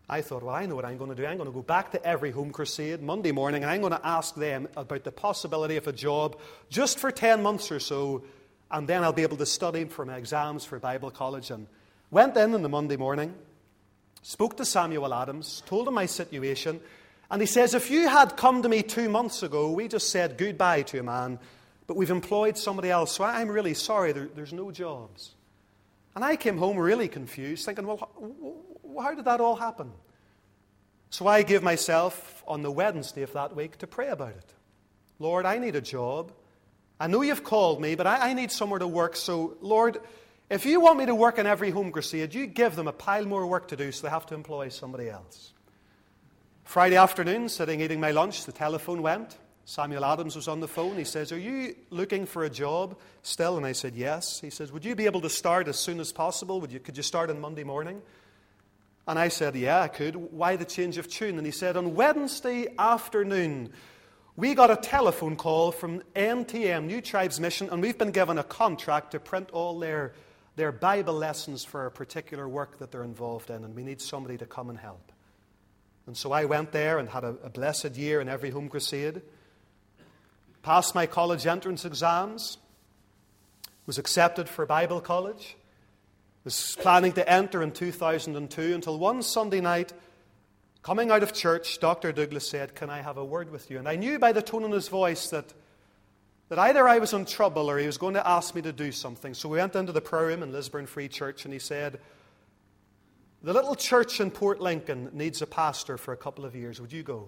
I thought, well, I know what I'm going to do. I'm going to go back to every home crusade Monday morning, and I'm going to ask them about the possibility of a job just for ten months or so, and then I'll be able to study for my exams for Bible college. And went in on the Monday morning, spoke to Samuel Adams, told him my situation, and he says, if you had come to me two months ago, we just said goodbye to a man, but we've employed somebody else, so I'm really sorry, there, there's no jobs. And I came home really confused, thinking, well, how did that all happen? So I gave myself on the Wednesday of that week to pray about it. Lord, I need a job. I know you've called me, but I, I need somewhere to work. So, Lord, if you want me to work in every home crusade, you give them a pile more work to do so they have to employ somebody else. Friday afternoon, sitting eating my lunch, the telephone went. Samuel Adams was on the phone. He says, are you looking for a job still? And I said, yes. He says, would you be able to start as soon as possible? Would you, could you start on Monday morning? And I said, yeah, I could. Why the change of tune? And he said, on Wednesday afternoon, we got a telephone call from N T M, New Tribes Mission, and we've been given a contract to print all their, their Bible lessons for a particular work that they're involved in, and we need somebody to come and help. And so I went there and had a, a blessed year in every home crusade. Passed my college entrance exams, was accepted for Bible college, was planning to enter in two thousand two until one Sunday night, coming out of church, Doctor Douglas said, can I have a word with you? And I knew by the tone in his voice that, that either I was in trouble or he was going to ask me to do something. So we went into the prayer room in Lisburn Free Church and he said, the little church in Port Lincoln needs a pastor for a couple of years. Would you go?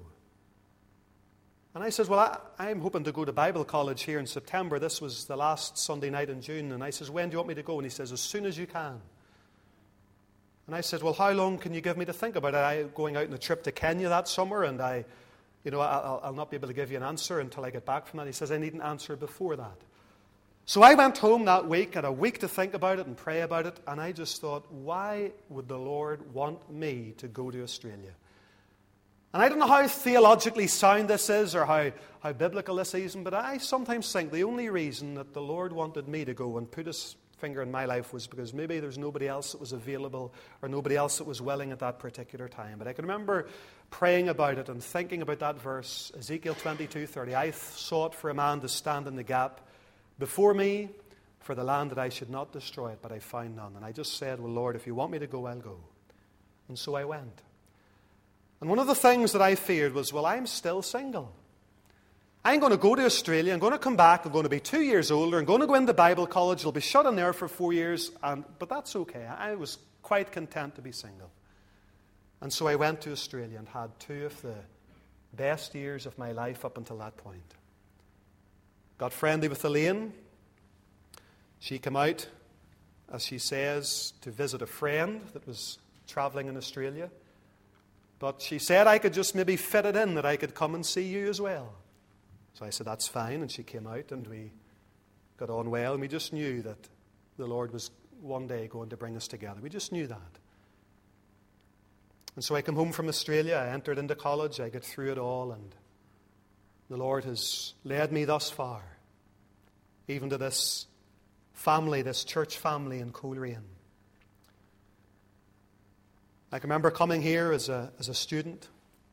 And I says, well, I, I'm hoping to go to Bible college here in September. This was the last Sunday night in June. And I says, when do you want me to go? And he says, as soon as you can. And I said, well, how long can you give me to think about it? I'm going out on a trip to Kenya that summer, and I, you know, I'll, I'll not be able to give you an answer until I get back from that. He says, I need an answer before that. So I went home that week, had a week to think about it and pray about it, and I just thought, why would the Lord want me to go to Australia? And I don't know how theologically sound this is or how, how biblical this is, but I sometimes think the only reason that the Lord wanted me to go and put his finger in my life was because maybe there's nobody else that was available or nobody else that was willing at that particular time. But I can remember praying about it and thinking about that verse, Ezekiel twenty-two thirty. I sought for a man to stand in the gap before me for the land that I should not destroy it, but I found none. And I just said, well, Lord, if you want me to go, I'll go. And so I went. And one of the things that I feared was, well, I'm still single. I'm going to go to Australia, I'm going to come back, I'm going to be two years older, I'm going to go into Bible college, I'll be shut in there for four years, and, but that's okay. I was quite content to be single. And so I went to Australia and had two of the best years of my life up until that point. Got friendly with Elaine. She came out, as she says, to visit a friend that was travelling in Australia. But she said I could just maybe fit it in, that I could come and see you as well. So I said, that's fine. And she came out and we got on well. And we just knew that the Lord was one day going to bring us together. We just knew that. And so I came home from Australia. I entered into college. I got through it all. And the Lord has led me thus far, even to this family, this church family in Coleraine. I can remember coming here as a, as a student,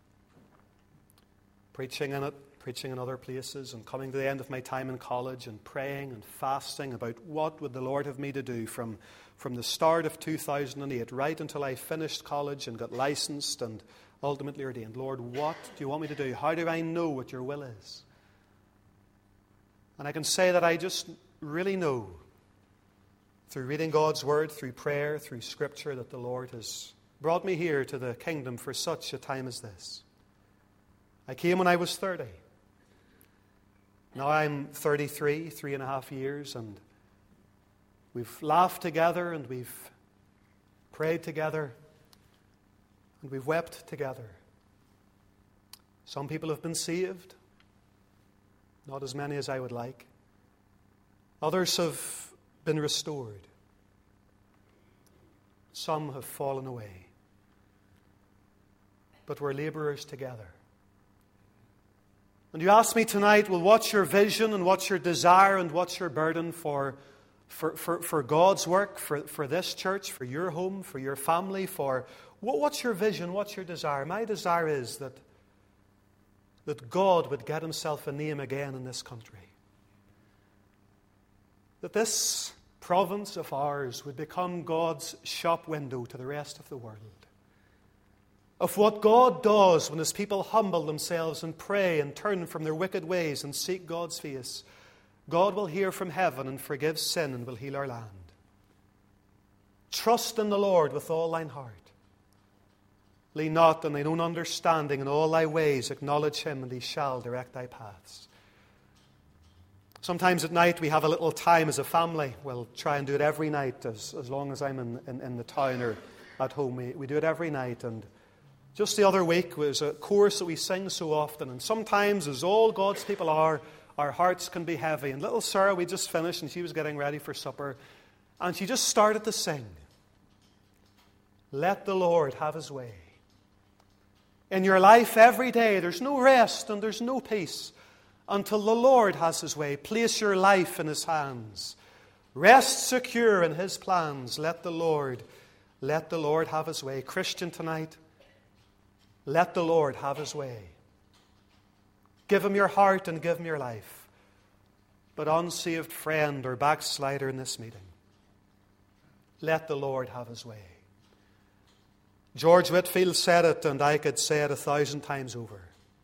preaching in it, preaching in other places, and coming to the end of my time in college and praying and fasting about what would the Lord have me to do from, from the start of two thousand eight right until I finished college and got licensed and ultimately ordained. Lord, what do you want me to do? How do I know what your will is? And I can say that I just really know through reading God's word, through prayer, through scripture, that the Lord has brought me here to the kingdom for such a time as this. I came when I was thirty. Now I'm thirty-three, three and a half years, and we've laughed together, and we've prayed together, and we've wept together. Some people have been saved, not as many as I would like. Others have been restored. Some have fallen away. But we're laborers together. And you ask me tonight, well, what's your vision and what's your desire and what's your burden for, for, for, for God's work, for, for this church, for your home, for your family, for What's your vision? What's your desire? My desire is that, that God would get himself a name again in this country. That this province of ours would become God's shop window to the rest of the world. Of what God does when his people humble themselves and pray and turn from their wicked ways and seek God's face. God will hear from heaven and forgive sin and will heal our land. Trust in the Lord with all thine heart. Lean not on thine own understanding, in all thy ways acknowledge him, and he shall direct thy paths. Sometimes at night we have a little time as a family. We'll try and do it every night as, as long as I'm in, in, in the town or at home. We, we do it every night. And just the other week was a chorus that we sing so often. And sometimes, as all God's people are, our hearts can be heavy. And little Sarah, we just finished and she was getting ready for supper. And she just started to sing. Let the Lord have his way. In your life every day, there's no rest and there's no peace until the Lord has his way. Place your life in his hands. Rest secure in his plans. Let the Lord, let the Lord have his way. Christian, tonight, let the Lord have his way. Give him your heart and give him your life. But unsaved friend or backslider in this meeting, let the Lord have his way. George Whitefield said it, and I could say it a thousand times over.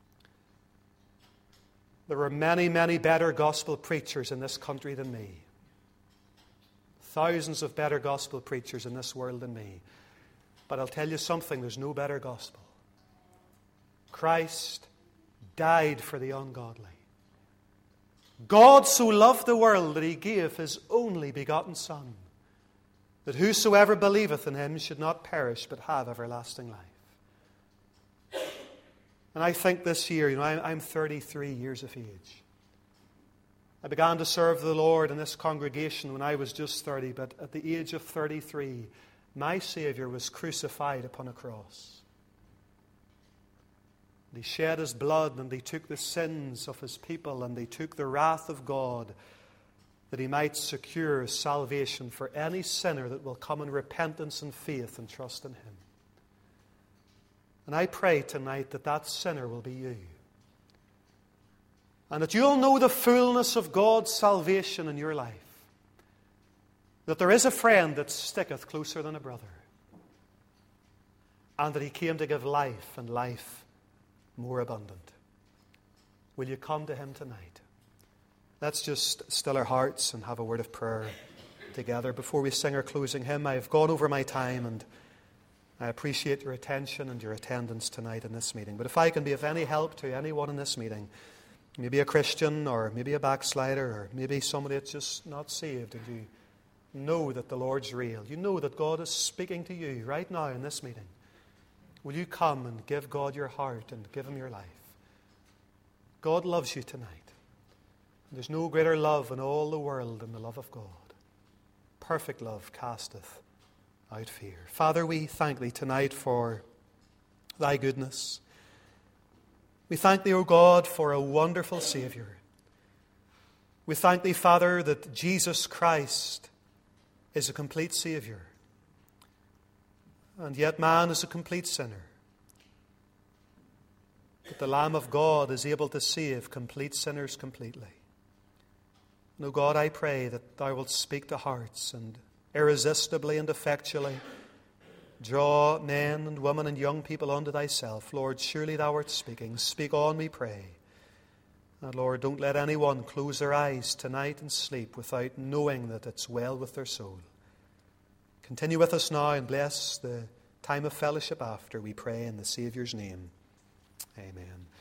There are many, many better gospel preachers in this country than me. Thousands of better gospel preachers in this world than me. But I'll tell you something, there's no better gospel. Christ died for the ungodly. God so loved the world that he gave his only begotten Son, that whosoever believeth in him should not perish but have everlasting life. And I think this year, you know, I'm thirty-three years of age. I began to serve the Lord in this congregation when I was just thirty, but at the age of thirty-three, my Savior was crucified upon a cross. And he shed his blood, and he took the sins of his people, and he took the wrath of God, that he might secure salvation for any sinner that will come in repentance and faith and trust in him. And I pray tonight that that sinner will be you. And that you'll know the fullness of God's salvation in your life. That there is a friend that sticketh closer than a brother. And that he came to give life, and life more abundant. Will you come to him tonight? Let's just still our hearts and have a word of prayer together before we sing our closing hymn. I've gone over my time, and I appreciate your attention and your attendance tonight in this meeting. But if I can be of any help to anyone in this meeting, maybe a Christian or maybe a backslider or maybe somebody that's just not saved, and you know that the Lord's real, you know that God is speaking to you right now in this meeting, will you come and give God your heart and give him your life? God loves you tonight. There's no greater love in all the world than the love of God. Perfect love casteth out fear. Father, we thank thee tonight for thy goodness. We thank thee, O God, for a wonderful Savior. We thank thee, Father, that Jesus Christ is a complete Savior. And yet man is a complete sinner. But the Lamb of God is able to save complete sinners completely. And, O God, I pray that thou wilt speak to hearts and irresistibly and effectually draw men and women and young people unto thyself. Lord, surely thou art speaking. Speak on, we pray. And Lord, don't let anyone close their eyes tonight and sleep without knowing that it's well with their soul. Continue with us now and bless the time of fellowship after, we pray in the Saviour's name. Amen.